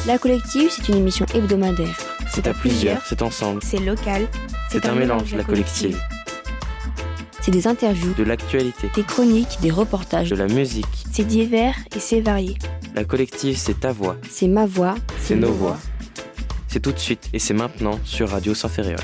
La Collective, c'est une émission hebdomadaire. C'est à plusieurs, c'est ensemble. C'est local. C'est un mélange, La Collective. C'est des interviews, de l'actualité, des chroniques, des reportages, de la musique. C'est divers et c'est varié. La Collective, c'est ta voix. C'est ma voix. C'est nos voix. C'est tout de suite et c'est maintenant sur Radio Saint-Ferréol.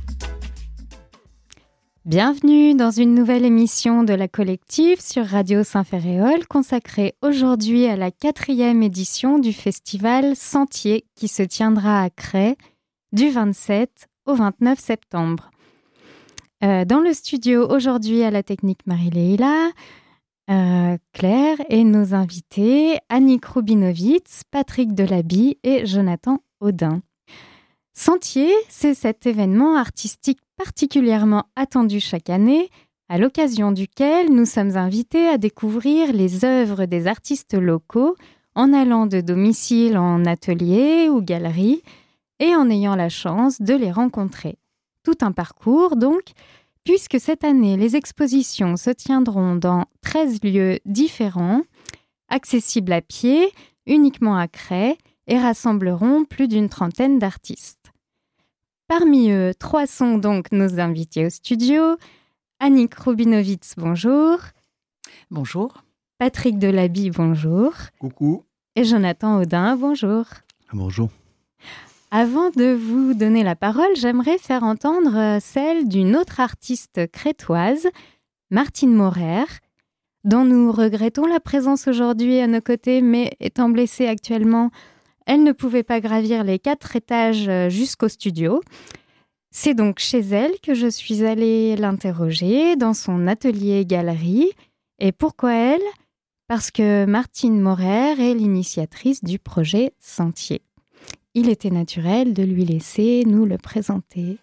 Bienvenue dans une nouvelle émission de La Collective sur Radio Saint-Ferréol, consacrée aujourd'hui à la 4e édition du festival Sentier qui se tiendra à Crest du 27 au 29 septembre. Dans le studio aujourd'hui à la technique Marie-Léila, Claire et nos invités Annick Rubinowitz, Patrick Delaby et Jonathan Audin. Sentier, c'est cet événement artistique particulièrement attendu chaque année, à l'occasion duquel nous sommes invités à découvrir les œuvres des artistes locaux en allant de domicile en atelier ou galerie et en ayant la chance de les rencontrer. Tout un parcours donc, puisque cette année les expositions se tiendront dans 13 lieux différents, accessibles à pied, uniquement à Crest, et rassembleront plus d'une trentaine d'artistes. Parmi eux, 3 sont donc nos invités au studio. Annick Rubinowitz, bonjour. Bonjour. Patrick Delaby, bonjour. Coucou. Et Jonathan Audin, bonjour. Bonjour. Avant de vous donner la parole, j'aimerais faire entendre celle d'une autre artiste crétoise, Martine Morer, dont nous regrettons la présence aujourd'hui à nos côtés, mais étant blessée actuellement, elle ne pouvait pas gravir les 4 étages jusqu'au studio. C'est donc chez elle que je suis allée l'interroger dans son atelier-galerie. Et pourquoi elle ? Parce que Martine Morer est l'initiatrice du projet Sentier. Il était naturel de lui laisser nous le présenter.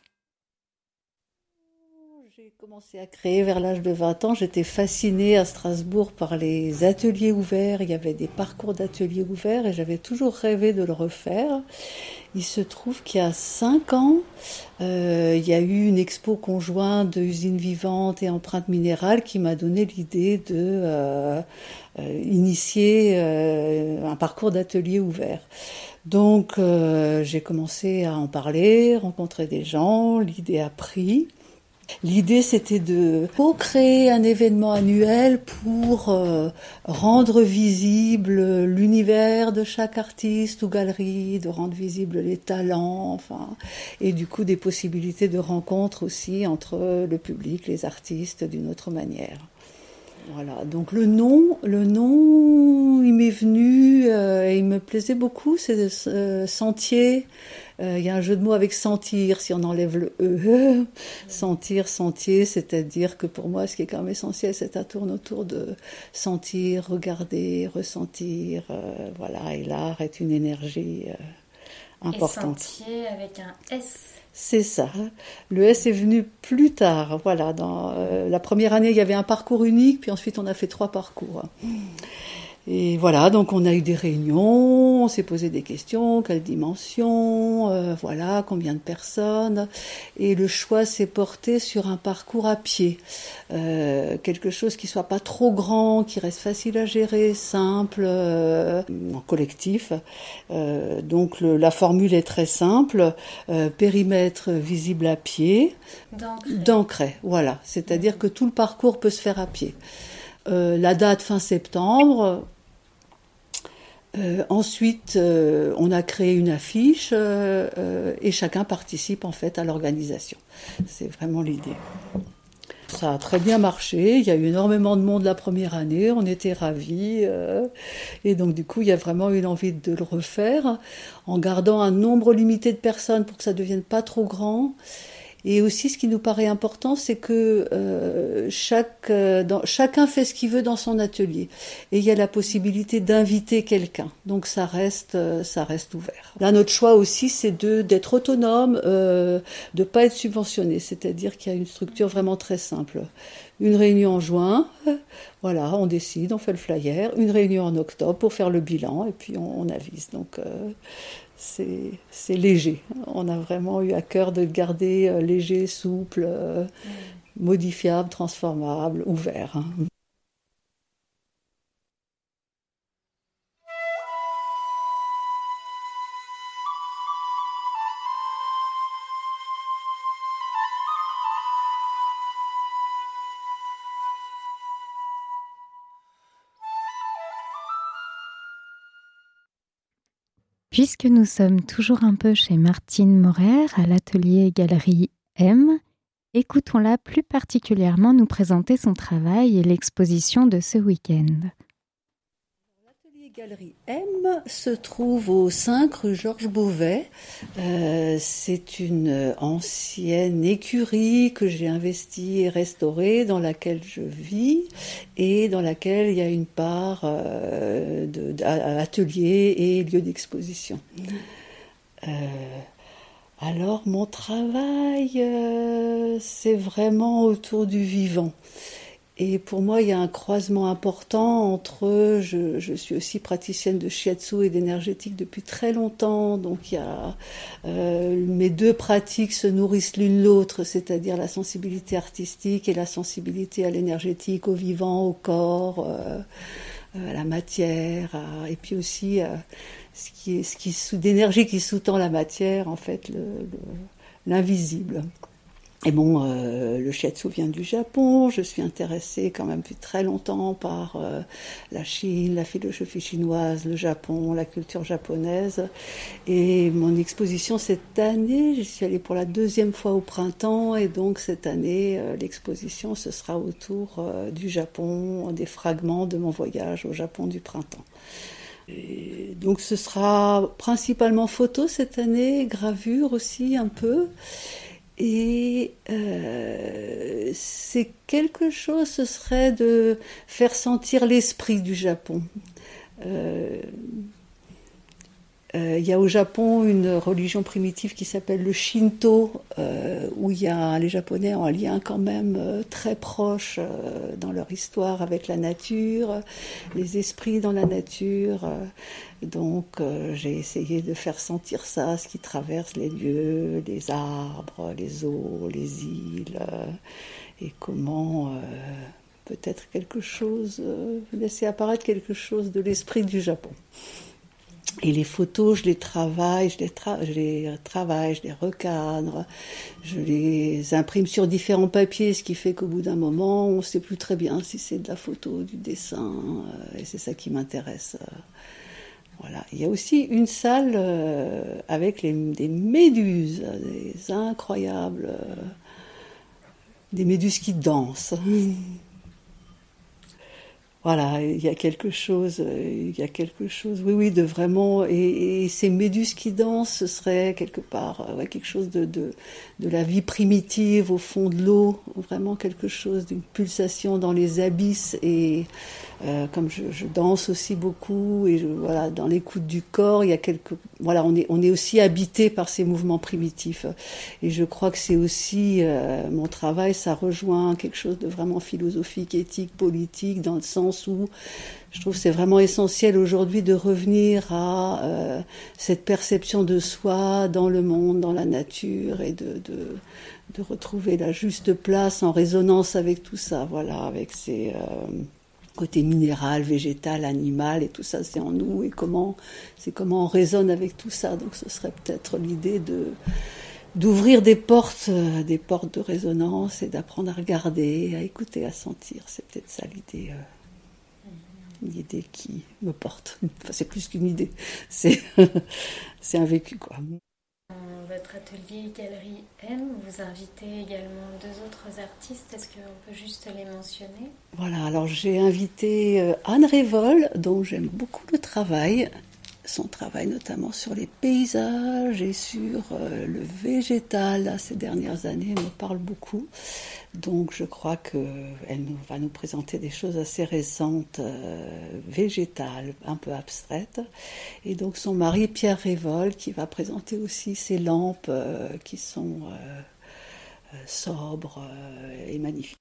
J'ai commencé à créer vers l'âge de 20 ans. J'étais fascinée à Strasbourg par les ateliers ouverts. Il y avait des parcours d'ateliers ouverts et j'avais toujours rêvé de le refaire. Il se trouve qu'il y a 5 ans, il y a eu une expo conjointe de Usines Vivantes et Empreintes Minérales qui m'a donné l'idée de initier un parcours d'ateliers ouverts. Donc j'ai commencé à en parler, rencontrer des gens, l'idée a pris. L'idée, c'était de co-créer un événement annuel pour rendre visible l'univers de chaque artiste ou galerie, de rendre visible les talents, et du coup des possibilités de rencontre aussi entre le public, les artistes, d'une autre manière. Voilà, donc le nom, il m'est venu et il me plaisait beaucoup, c'est Sentier. Il y a un jeu de mots avec sentir, si on enlève le E. Sentir, sentier, c'est-à-dire que pour moi, ce qui est quand même essentiel, c'est que ça tourne autour de sentir, regarder, ressentir. Voilà, et l'art est une énergie importante. Et Sentier avec un S. C'est ça. Le S est venu plus tard. Voilà, dans la première année, il y avait un parcours unique, puis ensuite on a fait 3 parcours. Et voilà, donc on a eu des réunions, on s'est posé des questions, quelle dimension, voilà, combien de personnes. Et le choix s'est porté sur un parcours à pied. Quelque chose qui soit pas trop grand, qui reste facile à gérer, simple, en collectif. Donc la formule est très simple, périmètre visible à pied, d'ancré, voilà. C'est-à-dire que tout le parcours peut se faire à pied. La date fin septembre. Ensuite, on a créé une affiche et chacun participe en fait à l'organisation. C'est vraiment l'idée. Ça a très bien marché, il y a eu énormément de monde la première année, on était ravis. Et donc du coup, il y a vraiment eu l'envie de le refaire en gardant un nombre limité de personnes pour que ça ne devienne pas trop grand. Et aussi, ce qui nous paraît important, c'est que chacun fait ce qu'il veut dans son atelier. Et il y a la possibilité d'inviter quelqu'un. Donc ça reste ouvert. Là, notre choix aussi, c'est d'être autonome, de pas être subventionné. C'est-à-dire qu'il y a une structure vraiment très simple. Une réunion en juin, voilà, on décide, on fait le flyer. Une réunion en octobre pour faire le bilan et puis on avise. Donc c'est léger. On a vraiment eu à cœur de garder léger, souple, modifiable, transformable, ouvert. Puisque nous sommes toujours un peu chez Martine Morer à l'atelier Galerie M, écoutons-la plus particulièrement nous présenter son travail et l'exposition de ce week-end. L'atelier Galerie M se trouve au 5 rue Georges Beauvais. C'est une ancienne écurie que j'ai investie et restaurée, dans laquelle je vis et dans laquelle il y a une part d'atelier et lieu d'exposition. Alors mon travail, c'est vraiment autour du vivant. Et pour moi, il y a un croisement important entre, je suis aussi praticienne de shiatsu et d'énergétique depuis très longtemps, donc il y a, mes deux pratiques se nourrissent l'une l'autre, c'est-à-dire la sensibilité artistique et la sensibilité à l'énergétique, au vivant, au corps, à la matière, et puis aussi d'énergie qui sous-tend la matière, en fait, l'invisible. Et bon, le shiatsu vient du Japon, je suis intéressée quand même depuis très longtemps par la Chine, la philosophie chinoise, le Japon, la culture japonaise. Et mon exposition cette année, j'y suis allée pour la 2e fois au printemps, et donc cette année, l'exposition, ce sera autour du Japon, des fragments de mon voyage au Japon du printemps. Et donc ce sera principalement photo cette année, gravure aussi un peu. Et c'est quelque chose, ce serait de faire sentir l'esprit du Japon. Il y a au Japon une religion primitive qui s'appelle le Shinto, où les Japonais ont un lien quand même très proche dans leur histoire avec la nature, les esprits dans la nature. Donc j'ai essayé de faire sentir ça, ce qui traverse les lieux, les arbres, les eaux, les îles, et comment peut-être laisser apparaître quelque chose de l'esprit du Japon. Et les photos, je les travaille, je les recadre, je les imprime sur différents papiers, ce qui fait qu'au bout d'un moment, on ne sait plus très bien si c'est de la photo, du dessin, et c'est ça qui m'intéresse. Voilà. Il y a aussi une salle avec des méduses, des incroyables, des méduses qui dansent. Voilà, il y a quelque chose, oui, de vraiment, et ces méduses qui dansent, ce serait quelque part, quelque chose de la vie primitive au fond de l'eau, vraiment quelque chose d'une pulsation dans les abysses, et comme je danse aussi beaucoup, et voilà, dans l'écoute du corps, il y a on est aussi habité par ces mouvements primitifs, et je crois que c'est aussi, mon travail, ça rejoint quelque chose de vraiment philosophique, éthique, politique, dans le sens où je trouve que c'est vraiment essentiel aujourd'hui de revenir à cette perception de soi dans le monde, dans la nature, et de retrouver la juste place en résonance avec tout ça, voilà, avec ces côtés minéral, végétal, animal, et tout ça c'est en nous, et comment on résonne avec tout ça. Donc ce serait peut-être l'idée d'ouvrir des portes de résonance, et d'apprendre à regarder, à écouter, à sentir. C'est peut-être ça l'idée. Une idée qui me porte. Enfin, c'est plus qu'une idée, c'est un vécu, quoi. Dans votre atelier Galerie M, vous invitez également 2 autres artistes. Est-ce qu'on peut juste les mentionner ? Voilà, alors j'ai invité Anne Révol, dont j'aime beaucoup le travail. Son travail notamment sur les paysages et sur le végétal, là, ces dernières années, me parle beaucoup. Donc je crois qu'elle va nous présenter des choses assez récentes, végétales, un peu abstraites. Et donc son mari, Pierre Révol, qui va présenter aussi ces lampes qui sont sobres et magnifiques.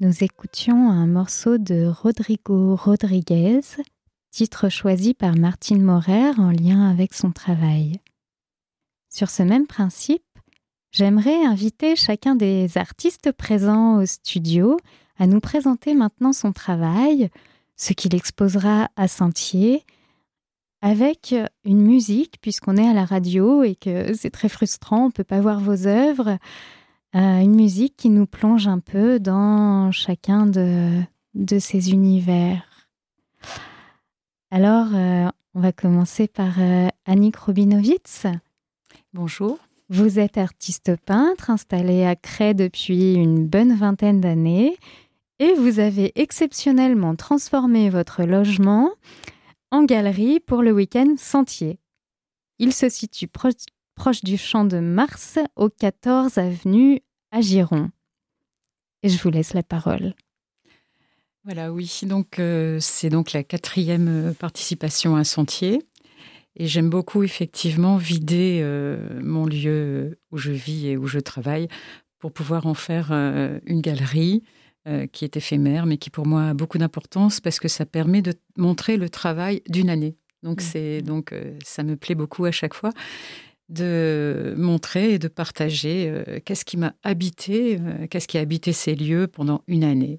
nous écoutions un morceau de Rodrigo Rodriguez, titre choisi par Martine Maurer en lien avec son travail. Sur ce même principe, j'aimerais inviter chacun des artistes présents au studio à nous présenter maintenant son travail, ce qu'il exposera à Sentier, avec une musique, puisqu'on est à la radio et que c'est très frustrant, on ne peut pas voir vos œuvres, une musique qui nous plonge un peu dans chacun de ces univers. Alors, on va commencer par Annick Robinowitz. Bonjour. Vous êtes artiste peintre, installée à Crest depuis une bonne vingtaine d'années et vous avez exceptionnellement transformé votre logement en galerie pour le week-end Sentier. Il se situe proche du Champ de Mars, au 14 avenue à Giron. Et je vous laisse la parole. Voilà, oui, donc c'est donc la 4e participation à Sentier. Et j'aime beaucoup effectivement vider mon lieu où je vis et où je travaille pour pouvoir en faire une galerie qui est éphémère, mais qui pour moi a beaucoup d'importance parce que ça permet de montrer le travail d'une année. Donc, ça me plaît beaucoup à chaque fois de montrer et de partager qu'est-ce qui m'a habité, qu'est-ce qui a habité ces lieux pendant une année.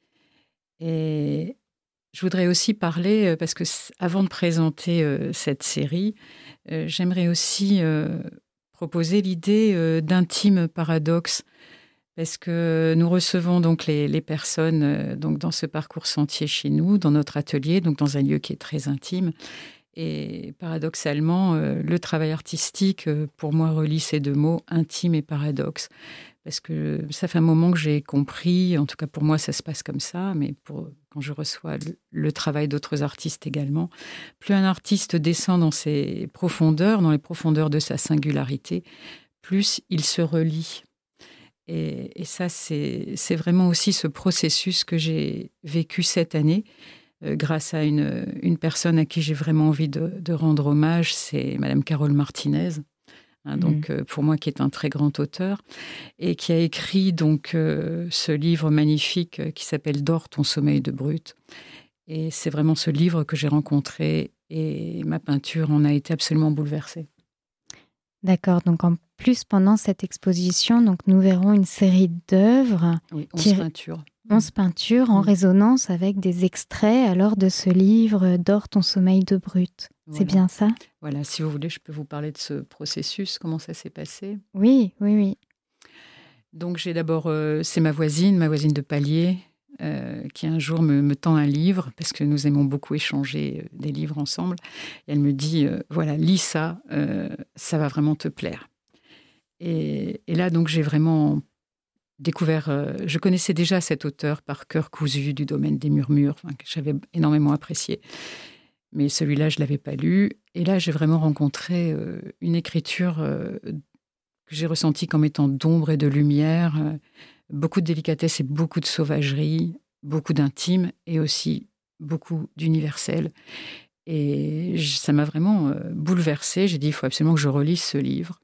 Et je voudrais aussi parler, parce que avant de présenter cette série, j'aimerais aussi proposer l'idée d'intime paradoxe, parce que nous recevons donc les personnes donc dans ce parcours Sentier chez nous, dans notre atelier, donc dans un lieu qui est très intime. Et paradoxalement, le travail artistique, pour moi, relie ces deux mots, intime et paradoxe. Parce que ça fait un moment que j'ai compris, en tout cas pour moi ça se passe comme ça, mais quand je reçois le travail d'autres artistes également, plus un artiste descend dans ses profondeurs, dans les profondeurs de sa singularité, plus il se relie. Et ça, c'est vraiment aussi ce processus que j'ai vécu cette année, grâce à une personne à qui j'ai vraiment envie de rendre hommage, c'est Madame Carole Martinez. Donc, pour moi, qui est un très grand auteur et qui a écrit donc ce livre magnifique qui s'appelle « Dors ton sommeil de brute ». Et c'est vraiment ce livre que j'ai rencontré et ma peinture en a été absolument bouleversée. D'accord, donc en plus, pendant cette exposition, donc nous verrons une série d'œuvres. Oui, 11 peintures. 11 peintures en résonance avec des extraits alors de ce livre « Dors ton sommeil de brute ». Voilà. C'est bien ça? Voilà, si vous voulez, je peux vous parler de ce processus, comment ça s'est passé. Oui. Donc j'ai d'abord, c'est ma voisine de palier, qui un jour me tend un livre, parce que nous aimons beaucoup échanger des livres ensemble. Et elle me dit, voilà, lis ça, ça va vraiment te plaire. Et là, donc, j'ai vraiment découvert, je connaissais déjà cet auteur par cœur cousu du domaine des murmures, que j'avais énormément apprécié. Mais celui-là, je ne l'avais pas lu. Et là, j'ai vraiment rencontré une écriture que j'ai ressentie comme étant d'ombre et de lumière, beaucoup de délicatesse et beaucoup de sauvagerie, beaucoup d'intime et aussi beaucoup d'universel. Et ça m'a vraiment bouleversée. J'ai dit, il faut absolument que je relise ce livre.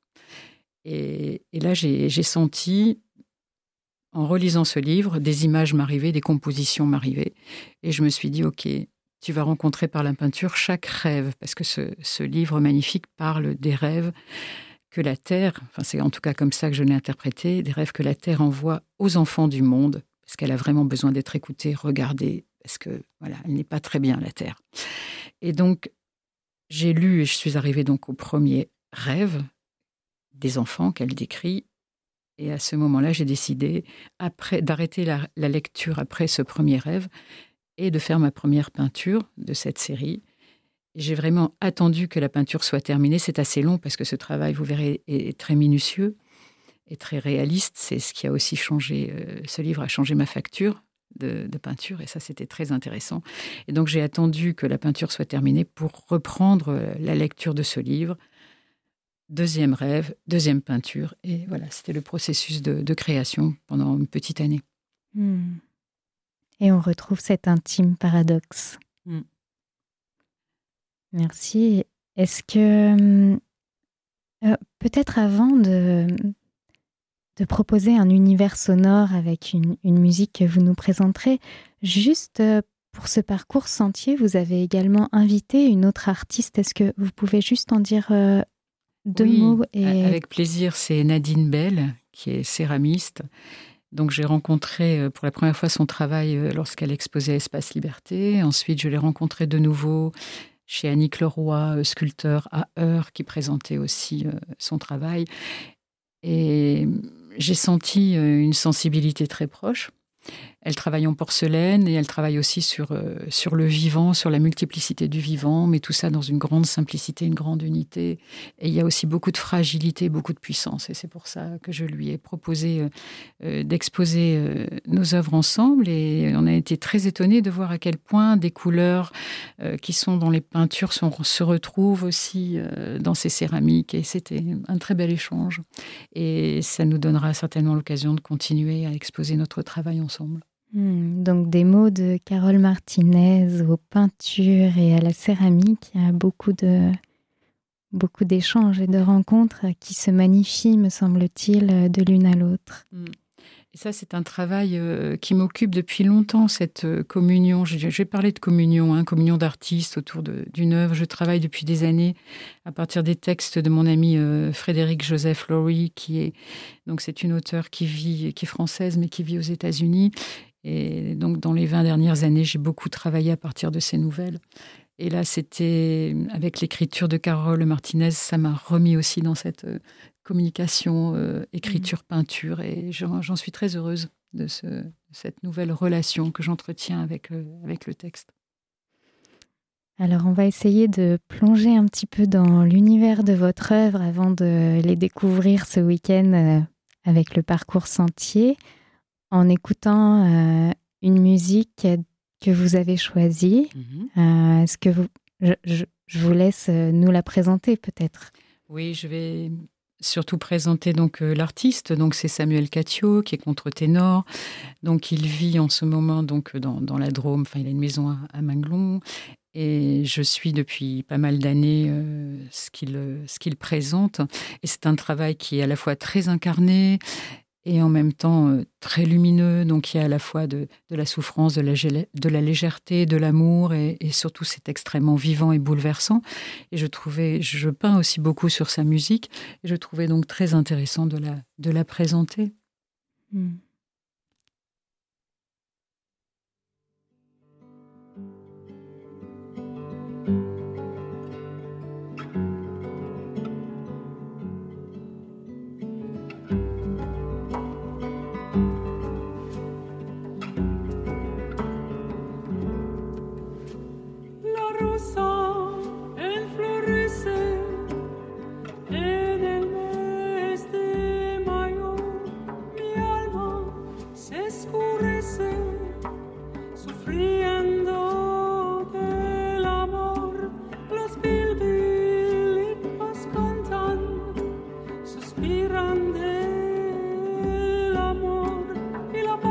Et là, j'ai senti, en relisant ce livre, des images m'arrivaient, des compositions m'arrivaient. Et je me suis dit, OK, tu vas rencontrer par la peinture chaque rêve, parce que ce livre magnifique parle des rêves que la Terre, enfin c'est en tout cas comme ça que je l'ai interprété, des rêves que la Terre envoie aux enfants du monde, parce qu'elle a vraiment besoin d'être écoutée, regardée, parce que voilà, elle n'est pas très bien, la Terre. Et donc, j'ai lu et je suis arrivée donc au premier rêve des enfants qu'elle décrit. Et à ce moment-là, j'ai décidé d'arrêter la lecture après ce premier rêve et de faire ma première peinture de cette série. J'ai vraiment attendu que la peinture soit terminée. C'est assez long parce que ce travail, vous verrez, est très minutieux et très réaliste. C'est ce qui a aussi changé, ce livre a changé ma facture de peinture et ça, c'était très intéressant. Et donc, j'ai attendu que la peinture soit terminée pour reprendre la lecture de ce livre. Deuxième rêve, deuxième peinture. Et voilà, c'était le processus de création pendant une petite année. Et on retrouve cet intime paradoxe. Merci. Est-ce que, peut-être avant de proposer un univers sonore avec une musique que vous nous présenterez. Juste pour ce parcours sentier, vous avez également invité une autre artiste. Est-ce que vous pouvez juste en dire deux mots Avec plaisir, c'est Nadine Bell, qui est céramiste. Donc j'ai rencontré pour la première fois son travail lorsqu'elle exposait à Espace Liberté. Ensuite, je l'ai rencontrée de nouveau chez Annick Leroy, sculpteur à Heure, qui présentait aussi son travail. Et j'ai senti une sensibilité très proche. Elle travaille en porcelaine et elle travaille aussi sur le vivant, sur la multiplicité du vivant, mais tout ça dans une grande simplicité, une grande unité. Et il y a aussi beaucoup de fragilité, beaucoup de puissance. Et c'est pour ça que je lui ai proposé d'exposer nos œuvres ensemble. Et on a été très étonnés de voir à quel point des couleurs qui sont dans les peintures se retrouvent aussi dans ces céramiques. Et c'était un très bel échange. Et ça nous donnera certainement l'occasion de continuer à exposer notre travail ensemble. Donc des mots de Carole Martinez aux peintures et à la céramique. Il y a beaucoup d'échanges et de rencontres qui se magnifient, me semble-t-il, de l'une à l'autre. Et ça, c'est un travail qui m'occupe depuis longtemps, cette communion. Je vais parler de communion, communion d'artistes autour d'une œuvre. Je travaille depuis des années à partir des textes de mon ami Frédéric Joseph Laurie, c'est une auteure qui est française, mais qui vit aux États-Unis. Et donc, dans les 20 dernières années, j'ai beaucoup travaillé à partir de ces nouvelles. Et là, c'était avec l'écriture de Carole Martinez, ça m'a remis aussi dans cette communication, écriture-peinture. Et j'en suis très heureuse de cette nouvelle relation que j'entretiens avec le texte. Alors, on va essayer de plonger un petit peu dans l'univers de votre œuvre avant de les découvrir ce week-end avec le parcours Sentier, en écoutant une musique que vous avez choisie. Est-ce que je vous laisse nous la présenter peut-être? Oui, je vais surtout présenter donc l'artiste. Donc c'est Samuel Catio qui est contre-ténor. Donc il vit en ce moment donc dans la Drôme. Enfin, il a une maison à Minglon. Et je suis depuis pas mal d'années ce qu'il présente. Et c'est un travail qui est à la fois très incarné et en même temps très lumineux. Donc il y a à la fois de la souffrance, de la légèreté, de l'amour, et surtout c'est extrêmement vivant et bouleversant. Et je peins aussi beaucoup sur sa musique, et je trouvais donc très intéressant de la présenter.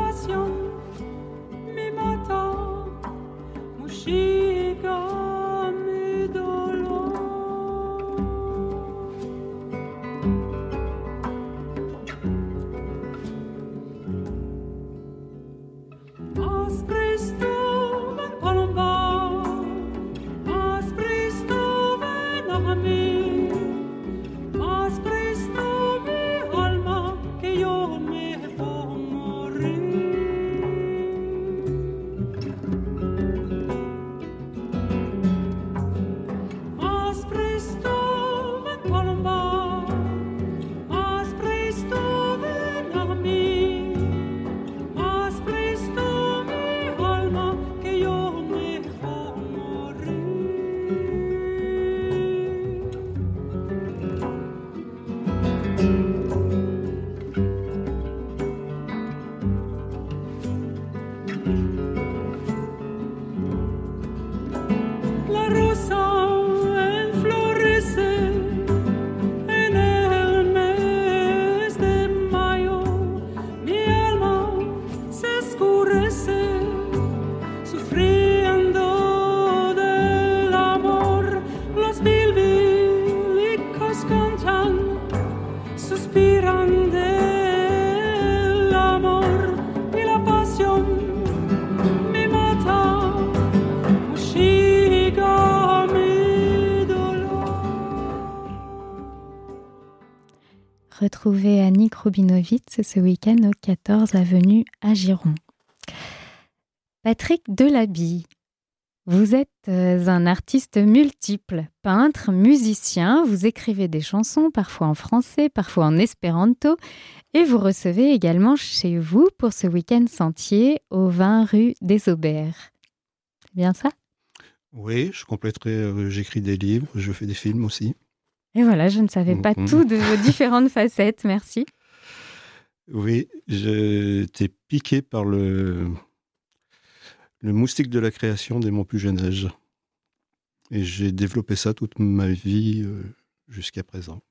Musica retrouver Annick Rubinowitz ce week-end au 14 avenue Agiron. Patrick Delaby, vous êtes un artiste multiple, peintre, musicien, vous écrivez des chansons, parfois en français, parfois en espéranto, et vous recevez également chez vous pour ce week-end sentier au 20 rue des Aubert. C'est bien ça ? Oui, je compléterai, j'écris des livres, je fais des films aussi. Et voilà, je ne savais pas tout de vos différentes facettes, merci. Oui, j'étais piqué par le moustique de la création dès mon plus jeune âge. Et j'ai développé ça toute ma vie jusqu'à présent.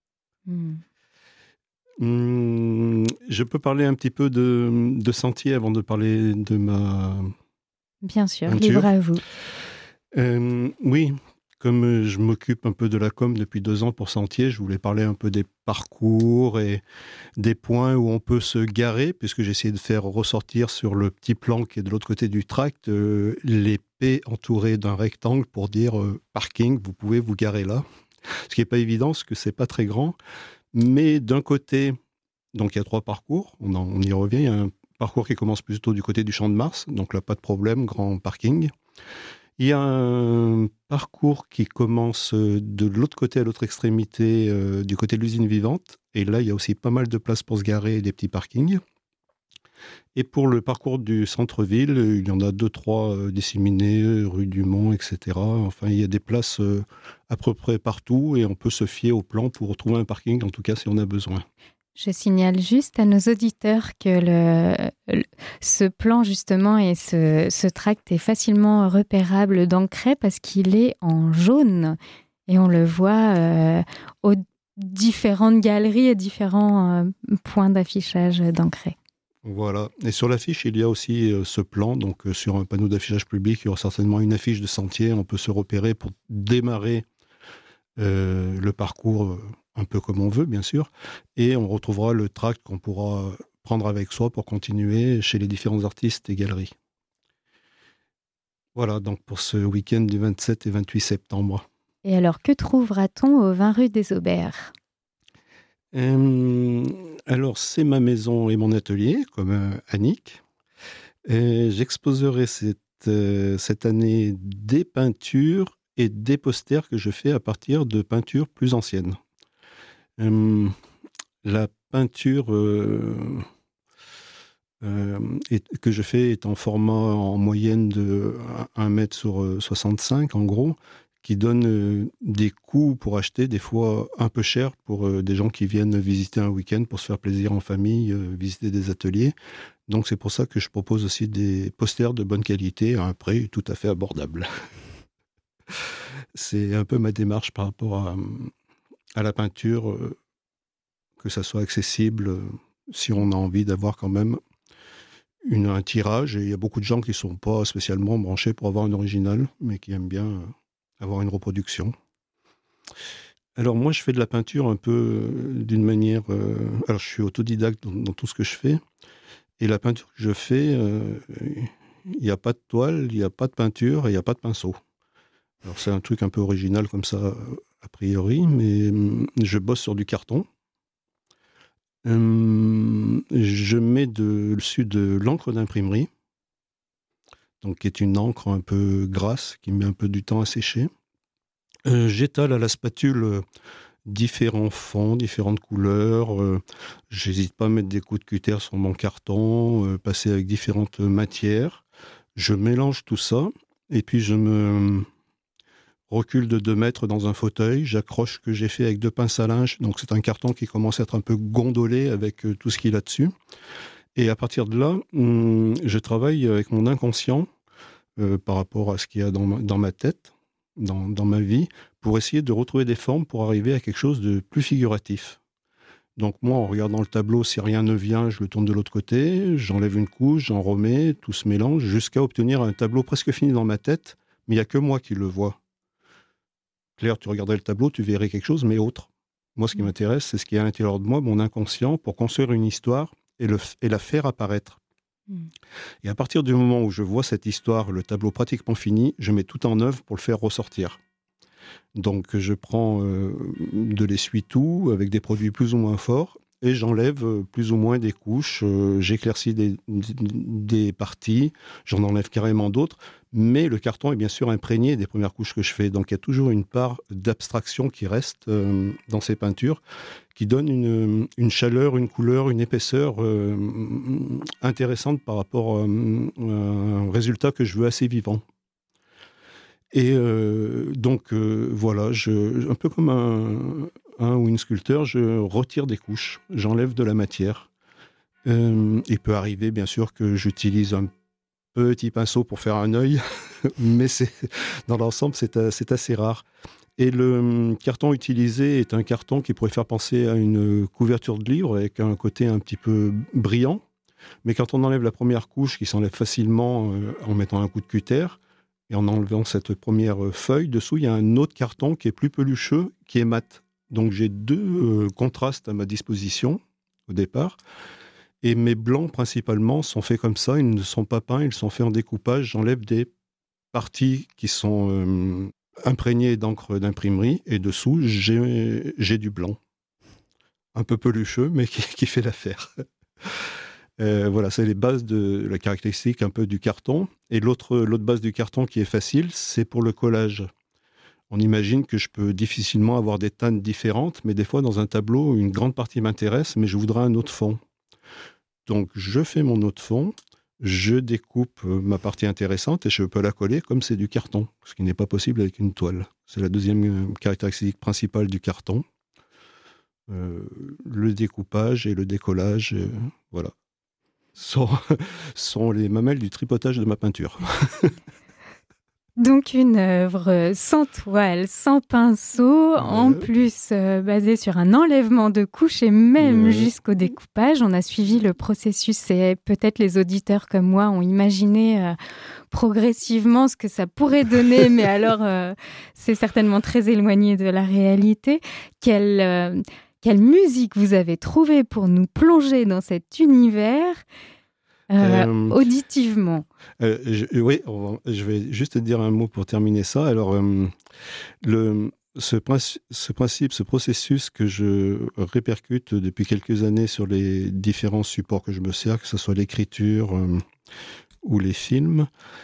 Je peux parler un petit peu de Sentier avant de parler de ma Bien sûr, peinture. libre à vous. Oui, comme je m'occupe un peu de la com depuis 2 ans pour Sentier, je voulais parler un peu des parcours et des points où on peut se garer, puisque j'ai essayé de faire ressortir sur le petit plan qui est de l'autre côté du tract l'épée entourée d'un rectangle pour dire parking, vous pouvez vous garer là. Ce qui n'est pas évident, parce que c'est pas très grand. Mais d'un côté, donc il y a 3 parcours, on y revient. Il y a un parcours qui commence plutôt du côté du Champ de Mars, donc là pas de problème, grand parking. Il y a un parcours qui commence de l'autre côté, à l'autre extrémité, du côté de l'usine vivante. Et là, il y a aussi pas mal de places pour se garer et des petits parkings. Et pour le parcours du centre-ville, il y en a 2-3 disséminés, rue du Mont, etc. Enfin, il y a des places à peu près partout et on peut se fier au plan pour trouver un parking, en tout cas si on a besoin. Je signale juste à nos auditeurs que ce plan justement et ce tract est facilement repérable dans Cray parce qu'il est en jaune et on le voit aux différentes galeries et différents points d'affichage dans Cray. Voilà. Et sur l'affiche, il y a aussi ce plan. Donc, sur un panneau d'affichage public, il y aura certainement une affiche de Sentier. On peut se repérer pour démarrer le parcours un peu comme on veut, bien sûr. Et on retrouvera le tract qu'on pourra prendre avec soi pour continuer chez les différents artistes et galeries. Voilà, donc pour ce week-end du 27 et 28 septembre. Et alors, que trouvera-t-on au 20 rue des Aubert ? Alors, c'est ma maison et mon atelier, comme Annick. J'exposerai cette année des peintures et des posters que je fais à partir de peintures plus anciennes. La peinture que je fais est en format en moyenne de 1 mètre sur 65 en gros, qui donne des coûts pour acheter, des fois un peu cher pour des gens qui viennent visiter un week-end pour se faire plaisir en famille, visiter des ateliers. Donc c'est pour ça que je propose aussi des posters de bonne qualité à un prix tout à fait abordable. C'est un peu ma démarche par rapport à la peinture, que ça soit accessible si on a envie d'avoir quand même un tirage. Et il y a beaucoup de gens qui ne sont pas spécialement branchés pour avoir un original, mais qui aiment bien avoir une reproduction. Alors moi, je fais de la peinture un peu d'une manière... alors je suis autodidacte dans tout ce que je fais. Et la peinture que je fais, il n'y a pas de toile, il n'y a pas de peinture et il n'y a pas de pinceau. Alors c'est un truc un peu original comme ça, a priori, mais je bosse sur du carton. Je mets dessus de l'encre d'imprimerie, donc qui est une encre un peu grasse, qui met un peu du temps à sécher. J'étale à la spatule différents fonds, différentes couleurs. J'hésite pas à mettre des coups de cutter sur mon carton, passer avec différentes matières. Je mélange tout ça, et puis je me recule de 2 mètres dans un fauteuil, j'accroche ce que j'ai fait avec 2 pinces à linge, donc c'est un carton qui commence à être un peu gondolé avec tout ce qu'il y a dessus. Et à partir de là, je travaille avec mon inconscient par rapport à ce qu'il y a dans ma tête, dans ma vie, pour essayer de retrouver des formes pour arriver à quelque chose de plus figuratif. Donc moi, en regardant le tableau, si rien ne vient, je le tourne de l'autre côté, j'enlève une couche, j'en remets, tout se mélange, jusqu'à obtenir un tableau presque fini dans ma tête, mais il n'y a que moi qui le vois. Claire, tu regarderais le tableau, tu verrais quelque chose, mais autre. Moi, ce qui m'intéresse, c'est ce qu'il y a à l'intérieur de moi, mon inconscient, pour construire une histoire et la faire apparaître. Et à partir du moment où je vois cette histoire, le tableau pratiquement fini, je mets tout en œuvre pour le faire ressortir. Donc je prends de l'essuie-tout avec des produits plus ou moins forts et j'enlève plus ou moins des couches, j'éclaircis des parties, j'en enlève carrément d'autres, mais le carton est bien sûr imprégné des premières couches que je fais. Donc il y a toujours une part d'abstraction qui reste dans ces peintures, qui donne une chaleur, une couleur, une épaisseur intéressante par rapport à un résultat que je veux assez vivant. Et voilà, un peu comme un ou une sculpteur, je retire des couches, j'enlève de la matière. Il peut arriver, bien sûr, que j'utilise un petit pinceau pour faire un œil, mais dans l'ensemble, c'est assez rare. Et le carton utilisé est un carton qui pourrait faire penser à une couverture de livre avec un côté un petit peu brillant. Mais quand on enlève la première couche, qui s'enlève facilement en mettant un coup de cutter, et en enlevant cette première feuille, dessous, il y a un autre carton qui est plus pelucheux, qui est mat. Donc j'ai deux contrastes à ma disposition au départ. Et mes blancs, principalement, sont faits comme ça. Ils ne sont pas peints, ils sont faits en découpage. J'enlève des parties qui sont imprégnées d'encre d'imprimerie. Et dessous, j'ai du blanc. Un peu pelucheux, mais qui fait l'affaire. Voilà, c'est les bases de la caractéristique un peu du carton. Et l'autre base du carton qui est facile, c'est pour le collage. On imagine que je peux difficilement avoir des teintes différentes, mais des fois, dans un tableau, une grande partie m'intéresse, mais je voudrais un autre fond. Donc, je fais mon autre fond, je découpe ma partie intéressante et je peux la coller comme c'est du carton, ce qui n'est pas possible avec une toile. C'est la deuxième caractéristique principale du carton. Le découpage et le décollage, voilà. sont les mamelles du tripotage de ma peinture. Donc une œuvre sans toile, sans pinceau, en plus basée sur un enlèvement de couches et même jusqu'au découpage. On a suivi le processus et peut-être les auditeurs comme moi ont imaginé progressivement ce que ça pourrait donner, mais alors c'est certainement très éloigné de la réalité. Quelle musique vous avez trouvée pour nous plonger dans cet univers auditivement? Oui, je vais juste te dire un mot pour terminer ça. Alors, ce principe, ce processus que je répercute depuis quelques années sur les différents supports que je me sers, que ce soit l'écriture ou les films,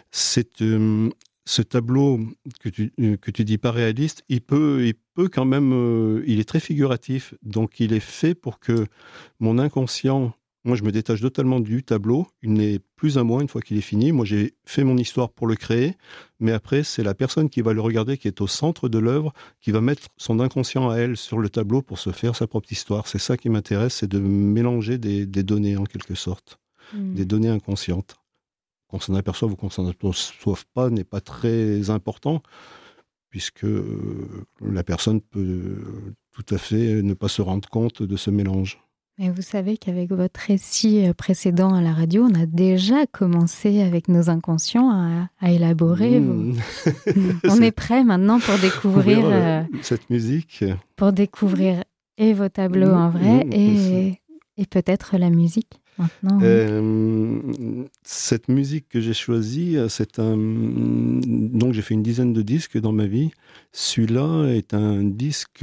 ce tableau que tu dis pas réaliste, il peut quand même, il est très figuratif, donc il est fait pour que mon inconscient, moi je me détache totalement du tableau, il n'est plus à moi une fois qu'il est fini. Moi j'ai fait mon histoire pour le créer, mais après c'est la personne qui va le regarder, qui est au centre de l'œuvre, qui va mettre son inconscient à elle sur le tableau pour se faire sa propre histoire. C'est ça qui m'intéresse, c'est de mélanger des données en quelque sorte, des données inconscientes. Qu'on s'en aperçoive ou qu'on s'en aperçoive pas n'est pas très important, puisque la personne peut tout à fait ne pas se rendre compte de ce mélange. Mais vous savez qu'avec votre récit précédent à la radio, on a déjà commencé avec nos inconscients à élaborer. On est prêt maintenant pour découvrir cette musique. Pour découvrir et vos tableaux en vrai et peut-être la musique. Maintenant, cette musique que j'ai choisie, donc j'ai fait une dizaine de disques dans ma vie. Celui-là est un disque.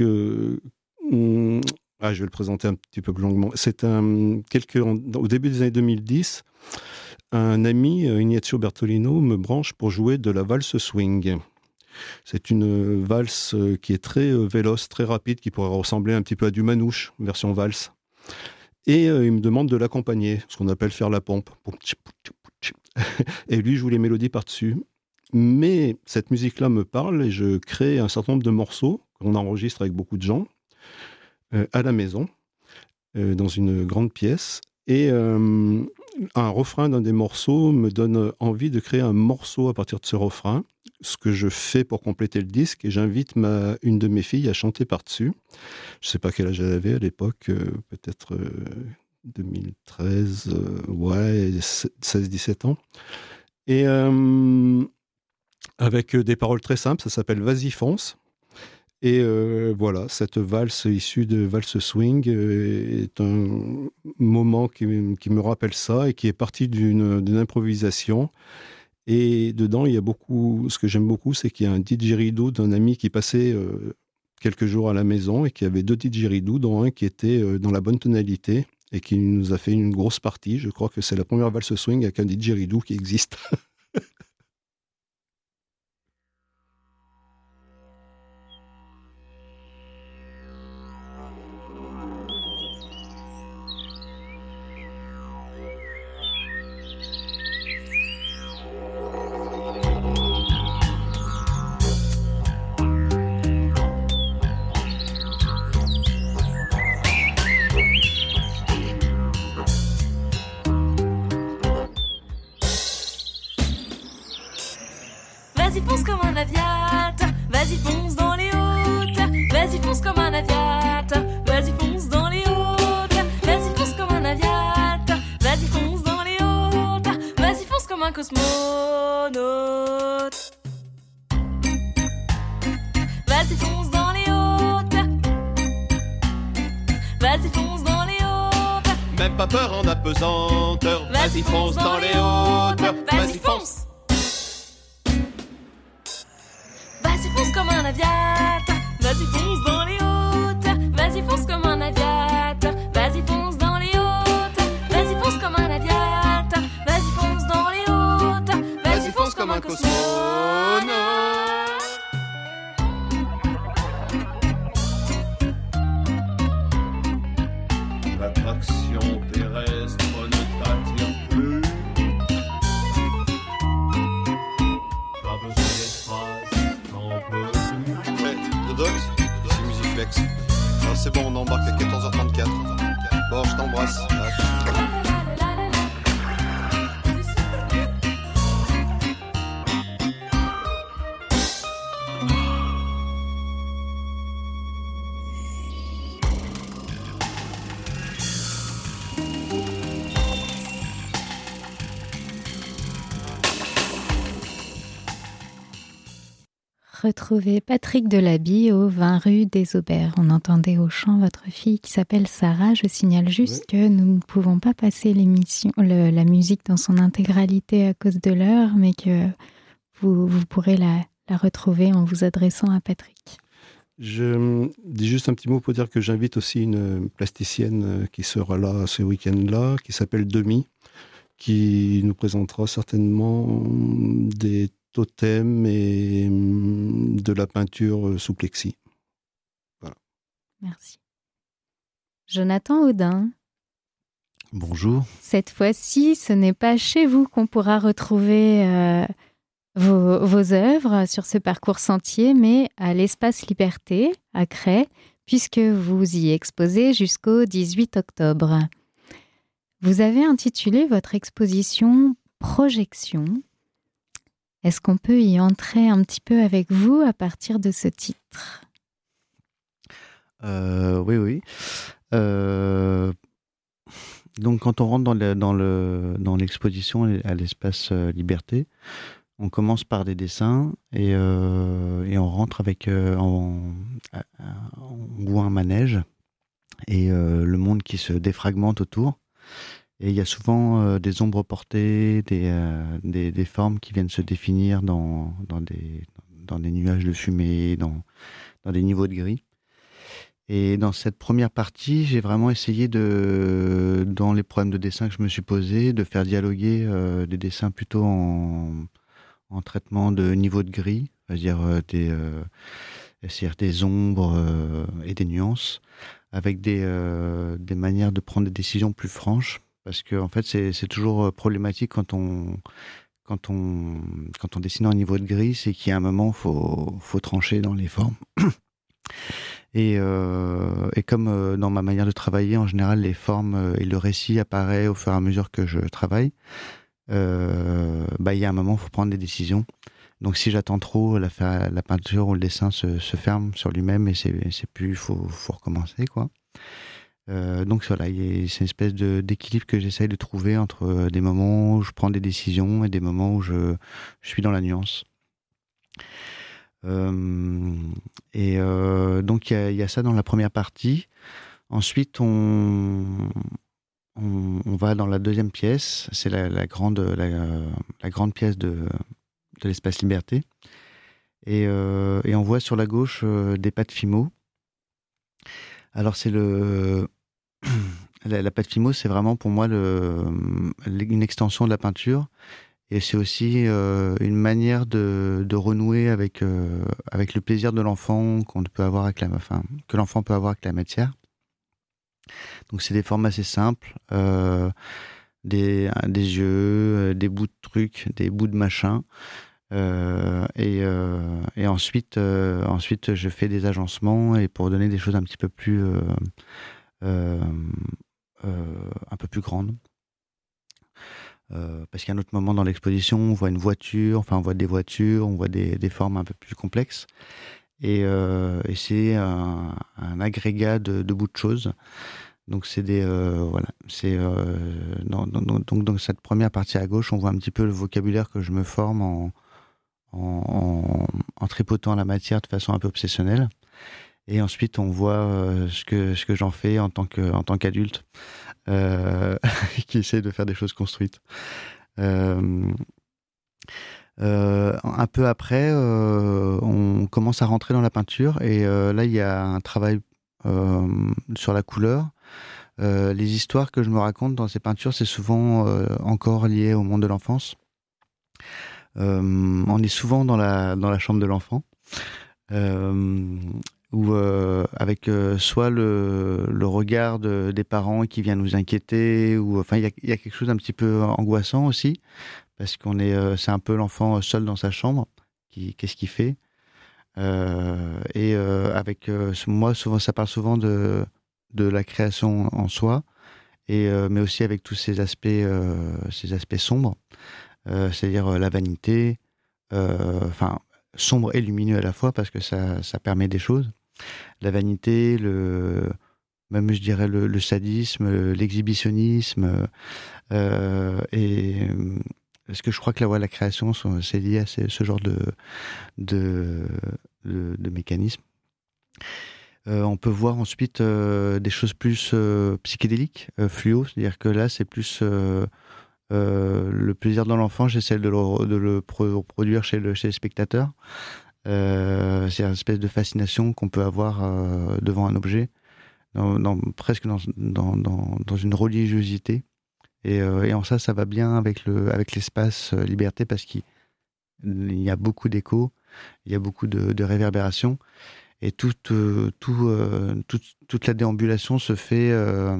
Je vais le présenter un petit peu plus longuement. C'est au début des années 2010, un ami, Ignazio Bertolino, me branche pour jouer de la valse swing. C'est une valse qui est très véloce, très rapide, qui pourrait ressembler un petit peu à du manouche, version valse. Et il me demande de l'accompagner, ce qu'on appelle faire la pompe. Et lui joue les mélodies par-dessus. Mais cette musique-là me parle et je crée un certain nombre de morceaux qu'on enregistre avec beaucoup de gens à la maison, dans une grande pièce. Et un refrain d'un des morceaux me donne envie de créer un morceau à partir de ce refrain, ce que je fais pour compléter le disque, et j'invite une de mes filles à chanter par-dessus. Je ne sais pas quel âge elle avait à l'époque, peut-être 2013, 16-17 ans. Et avec des paroles très simples, ça s'appelle « Vas-y, fonce ». Et voilà, cette valse issue de valse swing est un moment qui me rappelle ça et qui est parti d'une improvisation Et dedans, il y a beaucoup. Ce que j'aime beaucoup, c'est qu'il y a un didgeridoo d'un ami qui passait quelques jours à la maison et qui avait 2 didgeridoos, dont un qui était dans la bonne tonalité et qui nous a fait une grosse partie. Je crois que c'est la première valse swing avec un didgeridoo qui existe. Vas-y fonce comme un aviateur, vas-y fonce dans les hauteurs, vas-y fonce comme un aviateur, vas-y fonce dans les hauteurs, vas-y fonce comme un aviateur, vas-y fonce dans les hauteurs, vas-y fonce comme un cosmonaute. Vas-y fonce dans les hauteurs, vas-y fonce dans les hauteurs, même pas peur en apesanteur, vas-y fonce dans les hauteurs, vas-y fonce. Vas-y fonce comme un aviateur, vas-y fonce dans les hauteurs, vas-y fonce comme un aviateur, vas-y fonce dans les hauteurs, vas-y fonce comme un aviateur, vas-y fonce dans les hauteurs, vas-y fonce comme un cosmonaute. L'attraction terrestre ne t'attire plus. Pas besoin d'espace, t'en peux plus. Ouais, Dodox, ici Musiflex. Alors c'est bon, on embarque à 14h34. Bon, je t'embrasse. Retrouvez Patrick Delaby au 20 rue des Aubert. On entendait au chant votre fille qui s'appelle Sarah. Je signale juste que nous ne pouvons pas passer la musique dans son intégralité à cause de l'heure, mais que vous pourrez la retrouver en vous adressant à Patrick. Je dis juste un petit mot pour dire que j'invite aussi une plasticienne qui sera là ce week-end-là, qui s'appelle Demi, qui nous présentera certainement des totems et de la peinture sous plexi. Voilà. Merci. Jonathan Audin. Bonjour. Cette fois-ci, ce n'est pas chez vous qu'on pourra retrouver vos œuvres sur ce parcours sentier, mais à l'Espace Liberté, à Crest, puisque vous y exposez jusqu'au 18 octobre. Vous avez intitulé votre exposition « Projection ». Est-ce qu'on peut y entrer un petit peu avec vous à partir de ce titre ? Oui. Donc, quand on rentre dans l'exposition à l'Espace Liberté, on commence par des dessins et on rentre avec on voit un manège et le monde qui se défragmente autour. Et il y a souvent des ombres portées, des formes qui viennent se définir dans des nuages de fumée, dans des niveaux de gris. Et dans cette première partie, j'ai vraiment essayé dans les problèmes de dessin que je me suis posé, de faire dialoguer des dessins plutôt en traitement de niveau de gris, c'est-à-dire des ombres et des nuances, avec des manières de prendre des décisions plus franches. Parce que en fait, c'est toujours problématique quand on dessine en niveau de gris, c'est qu'il y a un moment, faut trancher dans les formes. Et comme dans ma manière de travailler, en général, les formes et le récit apparaît au fur et à mesure que je travaille. Il y a un moment, faut prendre des décisions. Donc, si j'attends trop, la peinture ou le dessin se ferme sur lui-même et c'est plus, faut recommencer, quoi. Donc voilà, c'est une espèce d'équilibre que j'essaye de trouver entre des moments où je prends des décisions et des moments où je suis dans la nuance. Donc il y a ça dans la première partie. Ensuite, on on va dans la deuxième pièce, c'est la grande pièce de l'espace Liberté. Et on voit sur la gauche des pâtes Fimo. Alors c'est la pâte Fimo, c'est vraiment pour moi une extension de la peinture. Et c'est aussi une manière de renouer avec le plaisir de l'enfant que l'enfant peut avoir avec la matière. Donc c'est des formes assez simples, des yeux, des bouts de trucs, des bouts de machin. Et ensuite je fais des agencements et pour donner des choses un petit peu plus un peu plus grandes. Parce qu'à un autre moment dans l'exposition, on voit on voit des voitures, on voit des formes un peu plus complexes. Et c'est un agrégat de bouts de choses. Donc c'est voilà. C'est donc cette première partie à gauche, on voit un petit peu le vocabulaire que je me forme en tripotant la matière de façon un peu obsessionnelle. Et ensuite, on voit ce que j'en fais en tant qu'adulte, qui essaie de faire des choses construites. Un peu après, on commence à rentrer dans la peinture et là, il y a un travail sur la couleur. Les histoires que je me raconte dans ces peintures, c'est souvent encore lié au monde de l'enfance. On est souvent dans la chambre de l'enfant. Ou avec soit le regard des parents qui vient nous inquiéter, ou enfin il y a quelque chose d'un petit peu angoissant aussi, parce c'est un peu l'enfant seul dans sa chambre, qu'est-ce qu'il fait, avec moi souvent ça parle souvent de la création en soi, mais aussi avec tous ces aspects sombres, c'est-à-dire la vanité, sombre et lumineux à la fois parce que ça permet des choses. La vanité, même je dirais le sadisme, l'exhibitionnisme, et parce que je crois que la création c'est lié à ce genre de mécanisme. On peut voir ensuite des choses plus psychédéliques, fluo, c'est-à-dire que là c'est plus le plaisir dans l'enfant, j'essaie de le reproduire chez le spectateur. C'est une espèce de fascination qu'on peut avoir devant un objet, presque dans une religiosité. Et en ça va bien avec l'espace Liberté parce qu'il y a beaucoup d'écho, il y a beaucoup de réverbération. Et toute la déambulation se fait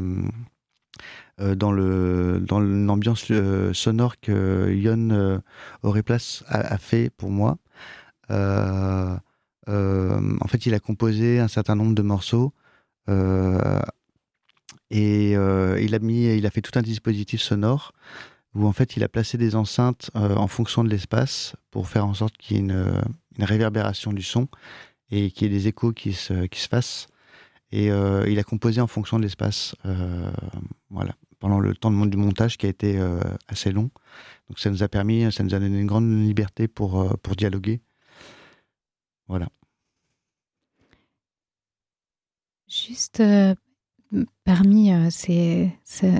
dans l'ambiance sonore que Yon Aureplace a fait pour moi. En fait, il a composé un certain nombre de morceaux et il a fait tout un dispositif sonore où en fait il a placé des enceintes en fonction de l'espace pour faire en sorte qu'il y ait une réverbération du son et qu'il y ait des échos qui se fassent. Et il a composé en fonction de l'espace, voilà, pendant le temps du montage qui a été assez long. Donc ça nous a donné une grande liberté pour dialoguer. Voilà. Juste parmi ces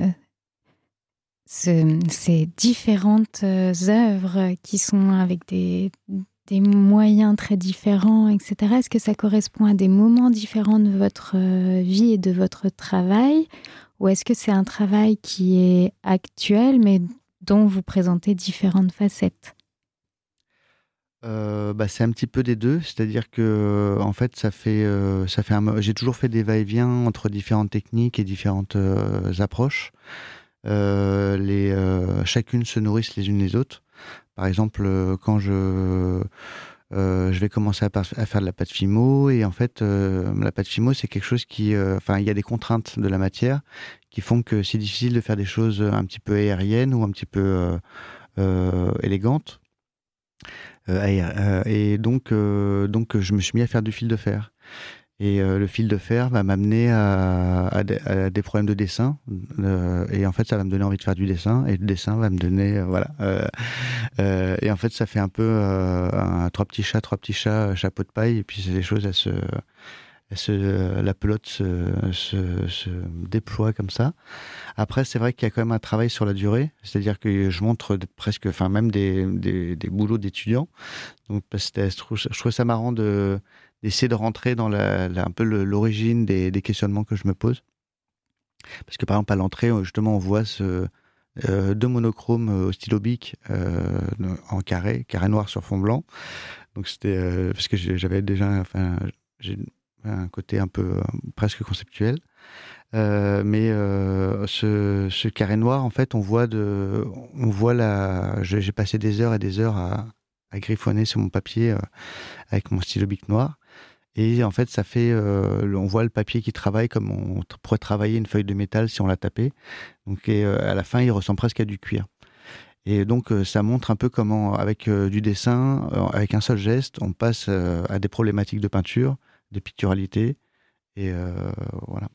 différentes œuvres qui sont avec des moyens très différents, etc., est-ce que ça correspond à des moments différents de votre vie et de votre travail, ou est-ce que c'est un travail qui est actuel mais dont vous présentez différentes facettes ? C'est un petit peu des deux, c'est-à-dire que en fait j'ai toujours fait des va-et-vient entre différentes techniques et différentes approches. Chacune se nourrissent les unes les autres. Par exemple, quand je vais commencer à faire de la pâte Fimo, et en fait la pâte Fimo c'est quelque chose qui, il y a des contraintes de la matière qui font que c'est difficile de faire des choses un petit peu aériennes ou un petit peu élégantes. Et donc je me suis mis à faire du fil de fer. Et le fil de fer va m'amener à des problèmes de dessin. Et en fait, ça va me donner envie de faire du dessin. Et le dessin va me donner... et en fait, ça fait un peu un trois petits chats, chapeau de paille. Et puis, c'est des choses la pelote se déploie comme ça. Après, c'est vrai qu'il y a quand même un travail sur la durée, c'est-à-dire que je montre presque, enfin même des boulots d'étudiants. Donc, je trouve ça marrant d'essayer de rentrer dans un peu l'origine des questionnements que je me pose. Parce que par exemple, à l'entrée, justement, on voit deux monochromes au stylo bic en carré noir sur fond blanc. Donc c'était parce que j'avais déjà, j'ai un côté un peu presque conceptuel. Mais ce carré noir, en fait, j'ai passé des heures et des heures à griffonner sur mon papier avec mon stylo bic noir. Et en fait, ça fait, on voit le papier qui travaille comme on pourrait travailler une feuille de métal si on la tapait. Donc, à la fin, il ressemble presque à du cuir. Et donc, ça montre un peu comment, avec du dessin, avec un seul geste, on passe à des problématiques de peinture, de picturalité. Et voilà.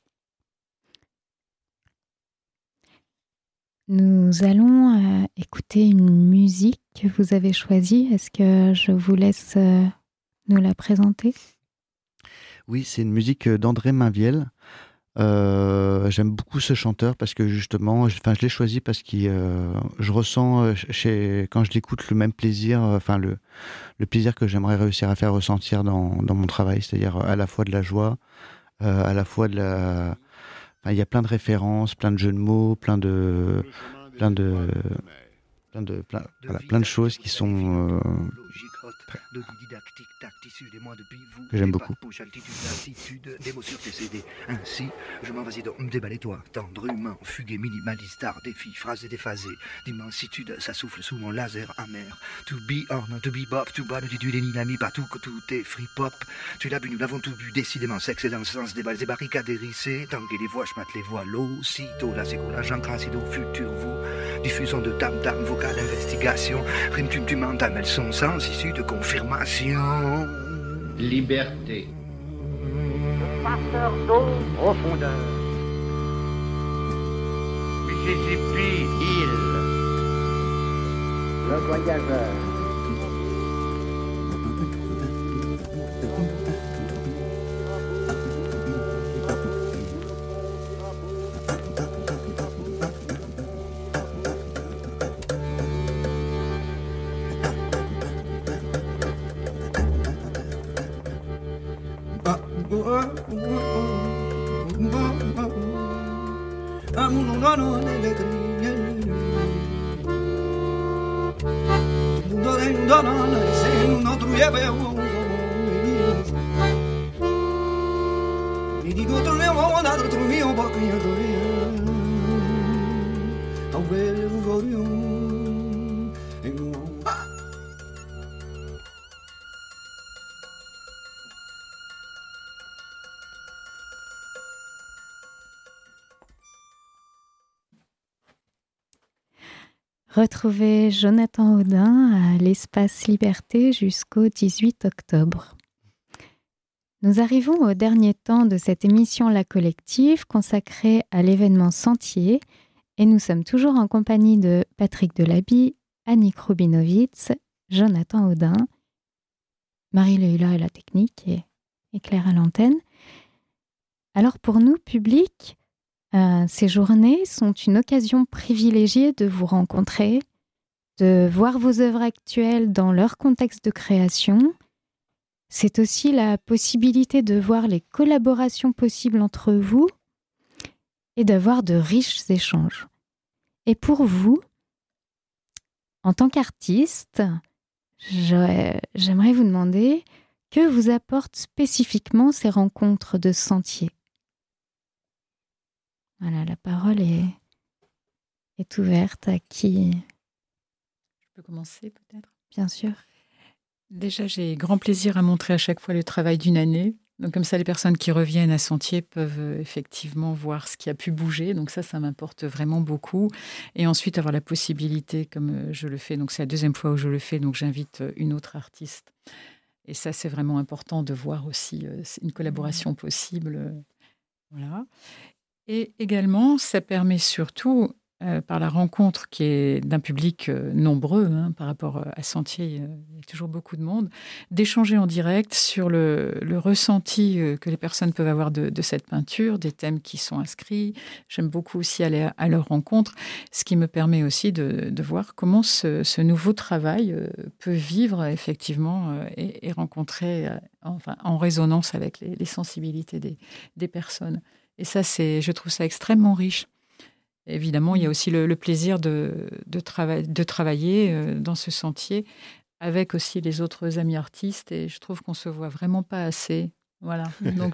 Nous allons écouter une musique que vous avez choisie. Est-ce que je vous laisse nous la présenter ? Oui, c'est une musique d'André Mainviel. J'aime beaucoup ce chanteur parce que justement, je l'ai choisi parce que je ressens quand je l'écoute le même plaisir, le plaisir que j'aimerais réussir à faire ressentir dans mon travail, c'est-à-dire à la fois de la joie, à la fois il y a plein de références, plein de jeux de mots, plein de choses qui sont que j'aime beaucoup. Ainsi, je m'en vas-y donc, déballe-toi, tendre, humain, fugué, minimaliste, art, défi, phrase déphasée, d'immensitude, ça souffle sous mon laser amer. To be on, to be bop, to bas, du ni l'ami, partout que tout est free pop. Tu l'as bu, nous l'avons tout bu, décidément, sexe et dans le sens des balles, des barricades hérissées, tanguer les voix, je mate les voix, l'aussitôt, là c'est cool, la j'encrasse, au futur, vous, diffusion de tam-tam, vocal, investigation, rime, tu m'entends, elles sont sans issue de confirmation. Liberté. Passeur d'eau, profondeur. Mississippi, île. Le voyageur. Retrouvez Jonathan Audin à l'Espace Liberté jusqu'au 18 octobre. Nous arrivons au dernier temps de cette émission La Collective consacrée à l'événement Sentier et nous sommes toujours en compagnie de Patrick Delaby, Annick Rubinowitz, Jonathan Audin, Marie Lehula à la technique et Claire à l'antenne. Alors pour nous, public, ces journées sont une occasion privilégiée de vous rencontrer, de voir vos œuvres actuelles dans leur contexte de création. C'est aussi la possibilité de voir les collaborations possibles entre vous et d'avoir de riches échanges. Et pour vous, en tant qu'artiste, j'aimerais vous demander que vous apportent spécifiquement ces rencontres de sentier. Voilà, la parole est ouverte à qui ? Je peux commencer peut-être ? Bien sûr. Déjà, j'ai grand plaisir à montrer à chaque fois le travail d'une année. Donc comme ça, les personnes qui reviennent à Sentier peuvent effectivement voir ce qui a pu bouger. Donc ça m'importe vraiment beaucoup. Et ensuite, avoir la possibilité, comme je le fais, donc c'est la deuxième fois où je le fais, donc j'invite une autre artiste. Et ça, c'est vraiment important de voir aussi une collaboration possible. Voilà. Et également, ça permet surtout par la rencontre qui est d'un public nombreux par rapport à Sentier, il y a toujours beaucoup de monde, d'échanger en direct sur le ressenti que les personnes peuvent avoir de cette peinture, des thèmes qui sont inscrits. J'aime beaucoup aussi aller à leur rencontre, ce qui me permet aussi de voir comment ce nouveau travail peut vivre effectivement et rencontrer en résonance avec les sensibilités des personnes. Et ça, je trouve ça extrêmement riche. Évidemment, il y a aussi le plaisir de travailler dans ce sentier avec aussi les autres amis artistes, et je trouve qu'on se voit vraiment pas assez. Voilà. Donc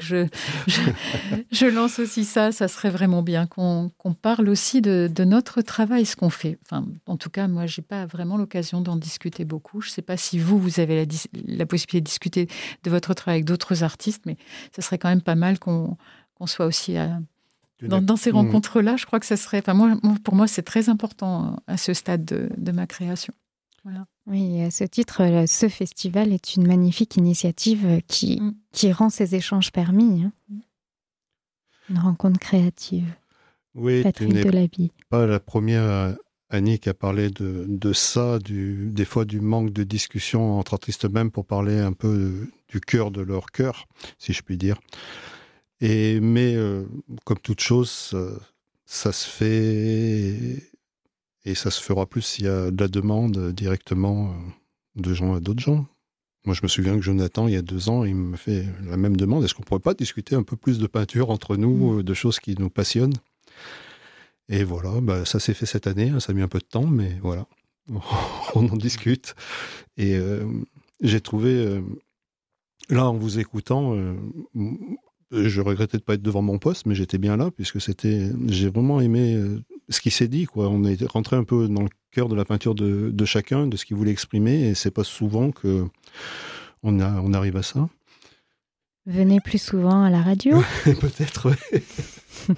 je lance aussi ça serait vraiment bien qu'on parle aussi de notre travail, ce qu'on fait. Enfin, en tout cas, moi, j'ai pas vraiment l'occasion d'en discuter beaucoup. Je sais pas si vous avez la possibilité de discuter de votre travail avec d'autres artistes, mais ça serait quand même pas mal qu'on soit aussi dans ces rencontres-là. Je crois que ça serait... pour moi, c'est très important à ce stade de ma création. Voilà. Oui, à ce titre, ce festival est une magnifique initiative qui rend ces échanges permis. Une rencontre créative. Oui, Patrick Delaby. Pas la première, Annie, qui a parlé de ça, des fois du manque de discussion entre artistes eux-mêmes pour parler un peu du cœur de leur cœur, si je puis dire. Mais comme toute chose, ça se fait et ça se fera plus s'il y a de la demande directement de gens à d'autres gens. Moi, je me souviens que Jonathan, il y a 2 ans, il me fait la même demande. Est-ce qu'on ne pourrait pas discuter un peu plus de peinture entre nous, de choses qui nous passionnent ? Et voilà, ça s'est fait cette année. Ça a mis un peu de temps, mais voilà, on en discute. Et j'ai trouvé, là, en vous écoutant... je regrettais de ne pas être devant mon poste, mais j'étais bien là, puisque j'ai vraiment aimé ce qui s'est dit, quoi. On est rentré un peu dans le cœur de la peinture de chacun, de ce qu'il voulait exprimer, et c'est pas souvent qu'on arrive à ça. Venez plus souvent à la radio. Peut-être, oui.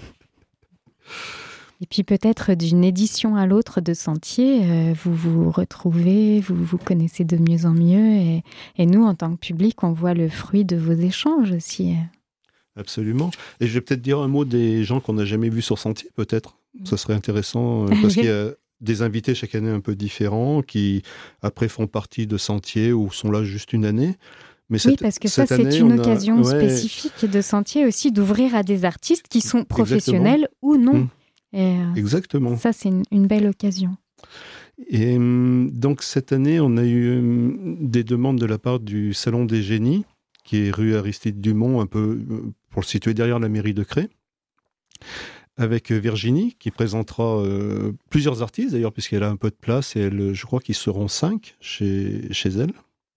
Et puis peut-être d'une édition à l'autre de Sentier, vous vous retrouvez, vous vous connaissez de mieux en mieux, et nous, en tant que public, on voit le fruit de vos échanges aussi. Absolument. Et je vais peut-être dire un mot des gens qu'on n'a jamais vus sur Sentier, peut-être. Ça serait intéressant, parce qu'il y a des invités chaque année un peu différents, qui après font partie de Sentier ou sont là juste une année. Mais oui, parce que ça, c'est une occasion spécifique de Sentier aussi, d'ouvrir à des artistes qui sont professionnels ou non. Et, exactement. Ça, c'est une belle occasion. Et donc, cette année, on a eu des demandes de la part du Salon des Génies, qui est rue Aristide Dumont, un peu pour le situer derrière la mairie de Cré, avec Virginie, qui présentera plusieurs artistes, d'ailleurs, puisqu'elle a un peu de place, et je crois qu'ils seront 5 chez elle.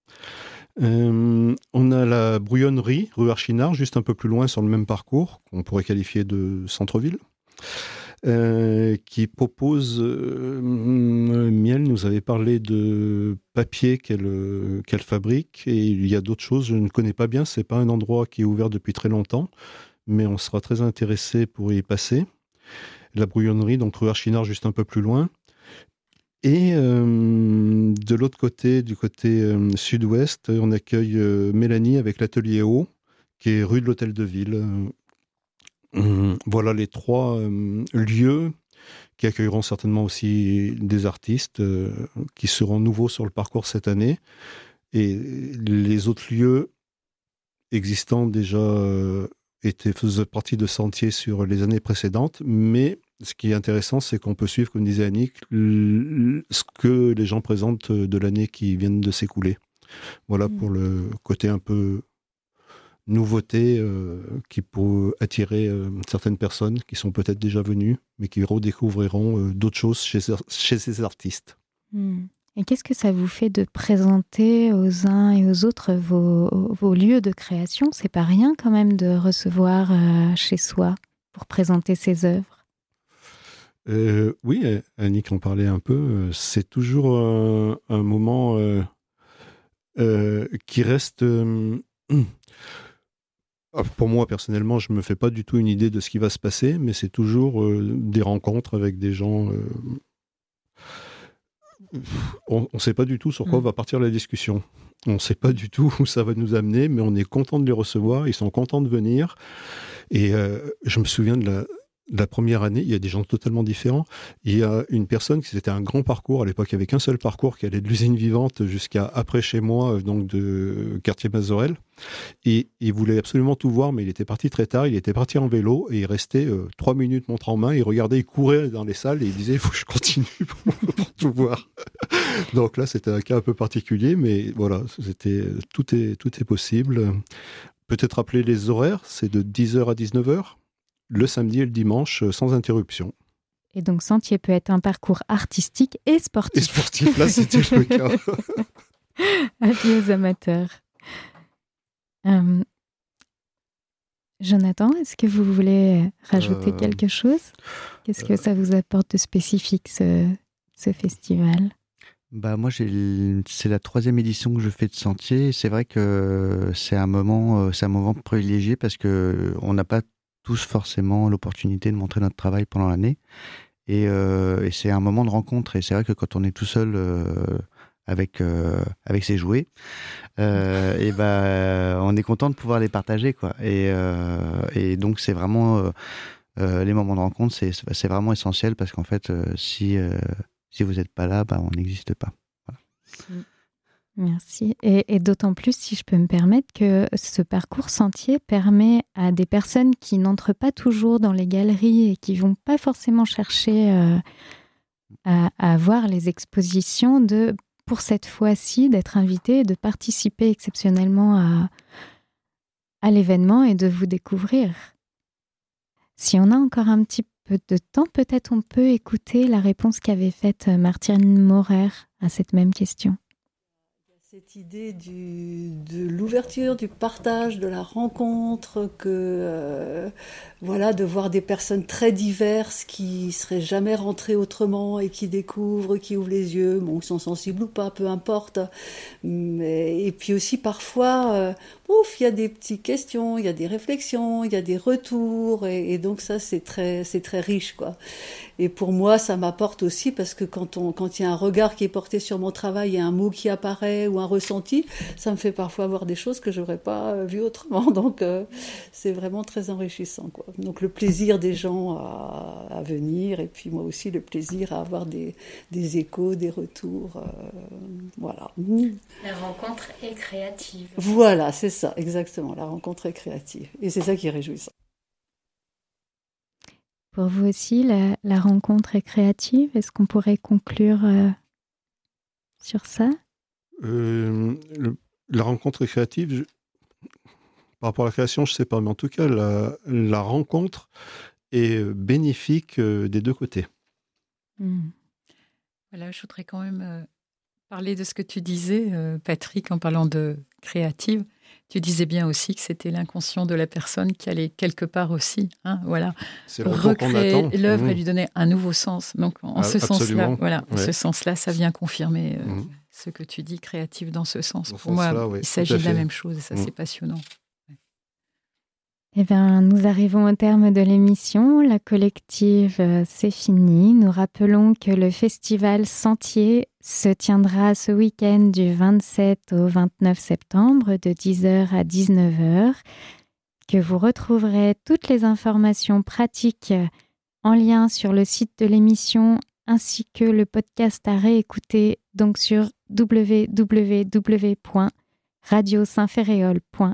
On a la Brouillonnerie, rue Archinard, juste un peu plus loin, sur le même parcours, qu'on pourrait qualifier de centre-ville, qui propose... Miel nous avait parlé de papier qu'elle fabrique, et il y a d'autres choses, je ne connais pas bien, c'est pas un endroit qui est ouvert depuis très longtemps, mais on sera très intéressé pour y passer. La Brouillonnerie, donc rue Archinard, juste un peu plus loin. Et de l'autre côté, du côté sud-ouest, on accueille Mélanie avec l'Atelier Haut, qui est rue de l'Hôtel de Ville. Voilà les 3 lieux qui accueilleront certainement aussi des artistes qui seront nouveaux sur le parcours cette année. Et les autres lieux existants déjà faisaient partie de Sentier sur les années précédentes, mais ce qui est intéressant, c'est qu'on peut suivre, comme disait Annick, ce que les gens présentent de l'année qui vient de s'écouler. Voilà pour le côté un peu nouveauté qui peut attirer certaines personnes qui sont peut-être déjà venues, mais qui redécouvriront d'autres choses chez ces artistes. Et qu'est-ce que ça vous fait de présenter aux uns et aux autres vos lieux de création ? C'est pas rien quand même de recevoir chez soi pour présenter ses œuvres. Oui, Annick en parlait un peu. C'est toujours un moment qui reste... Pour moi, personnellement, je ne me fais pas du tout une idée de ce qui va se passer, mais c'est toujours des rencontres avec des gens... on ne sait pas du tout sur quoi va partir la discussion. On ne sait pas du tout où ça va nous amener, mais on est content de les recevoir, ils sont contents de venir. Et je me souviens de la première année, il y a des gens totalement différents. Il y a une personne qui c'était un grand parcours. À l'époque, il n'y avait qu'un seul parcours qui allait de l'usine vivante jusqu'à après chez moi, donc de quartier Mazorel. Et il voulait absolument tout voir, mais il était parti très tard. Il était parti en vélo et il restait 3 minutes montre en main. Il regardait, il courait dans les salles et il disait il faut que je continue pour tout voir. Donc là, c'était un cas un peu particulier, mais voilà, tout est possible. Peut-être rappeler les horaires, c'est de 10h à 19h. Le samedi et le dimanche, sans interruption. Et donc, Sentier peut être un parcours artistique et sportif. Et sportif, là, c'était le cas. Avis aux amateurs. Jonathan, est-ce que vous voulez rajouter quelque chose ? Qu'est-ce que ça vous apporte de spécifique, ce festival ? Moi, c'est la 3e édition que je fais de Sentier. C'est vrai que c'est un moment privilégié parce qu'on n'a pas tous forcément l'opportunité de montrer notre travail pendant l'année. Et c'est un moment de rencontre. Et c'est vrai que quand on est tout seul avec ses jouets, on est content de pouvoir les partager, quoi. Et donc, c'est vraiment les moments de rencontre, c'est vraiment essentiel parce qu'en fait, si vous n'êtes pas là, on n'existe pas. Voilà. Merci. Et d'autant plus, si je peux me permettre, que ce parcours Sentier permet à des personnes qui n'entrent pas toujours dans les galeries et qui ne vont pas forcément chercher à voir les expositions, pour cette fois-ci, d'être invitées et de participer exceptionnellement à l'événement et de vous découvrir. Si on a encore un petit peu de temps, peut-être on peut écouter la réponse qu'avait faite Martine Maurer à cette même question. Cette idée de l'ouverture, du partage, de la rencontre, de voir des personnes très diverses qui seraient jamais rentrées autrement et qui découvrent, qui ouvrent les yeux, qui sont sensibles ou pas, peu importe. Et puis aussi parfois, il y a des petites questions, il y a des réflexions, il y a des retours, et donc ça c'est très riche, quoi. Et pour moi, ça m'apporte aussi parce que quand il y a un regard qui est porté sur mon travail, il y a un mot qui apparaît ou un ressenti, ça me fait parfois voir des choses que j'aurais pas vues autrement. Donc, c'est vraiment très enrichissant, quoi. Donc, le plaisir des gens à venir et puis moi aussi le plaisir à avoir des échos, des retours. Voilà. La rencontre est créative. Voilà, c'est ça, exactement. La rencontre est créative. Et c'est ça qui est réjouissant. Pour vous aussi, la rencontre est créative. Est-ce qu'on pourrait conclure sur ça ? La rencontre est créative. Par rapport à la création, je ne sais pas. Mais en tout cas, la rencontre est bénéfique des deux côtés. Voilà, je voudrais quand même parler de ce que tu disais, Patrick, en parlant de créative. Tu disais bien aussi que c'était l'inconscient de la personne qui allait quelque part aussi, voilà, recréer l'œuvre et lui donner un nouveau sens. Donc, en ce sens-là, ce sens-là, ça vient confirmer ce que tu dis, créative dans ce sens. Pour moi, il s'agit de la même chose et ça, c'est passionnant. Eh bien, nous arrivons au terme de l'émission. La collective, c'est fini. Nous rappelons que le festival Sentier se tiendra ce week-end du 27 au 29 septembre de 10h à 19h, que vous retrouverez toutes les informations pratiques en lien sur le site de l'émission ainsi que le podcast à réécouter donc sur www.radiosaintferréol.fr.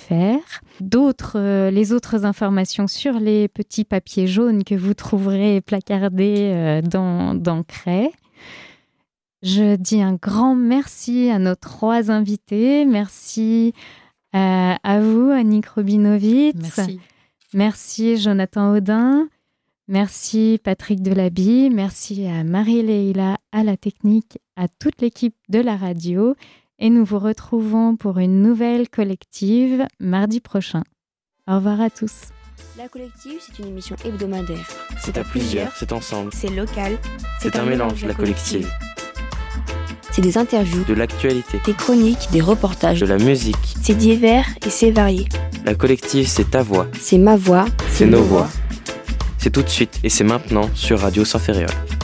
Les autres informations sur les petits papiers jaunes que vous trouverez placardés dans Cray. Je dis un grand merci à nos 3 invités. Merci à vous, Annick Robinovitz. Merci. Merci, Jonathan Audin. Merci, Patrick Delaby. Merci à Marie-Leila à la technique, à toute l'équipe de la radio. Et nous vous retrouvons pour une nouvelle collective mardi prochain. Au revoir à tous. La collective, c'est une émission hebdomadaire. C'est à plusieurs, c'est ensemble. C'est local. C'est un mélange, la collective. C'est des interviews, de l'actualité, des chroniques, des reportages, de la musique. C'est divers et c'est varié. La collective, c'est ta voix. C'est ma voix. C'est nos voix. C'est tout de suite et c'est maintenant sur Radio Saint-Ferréol.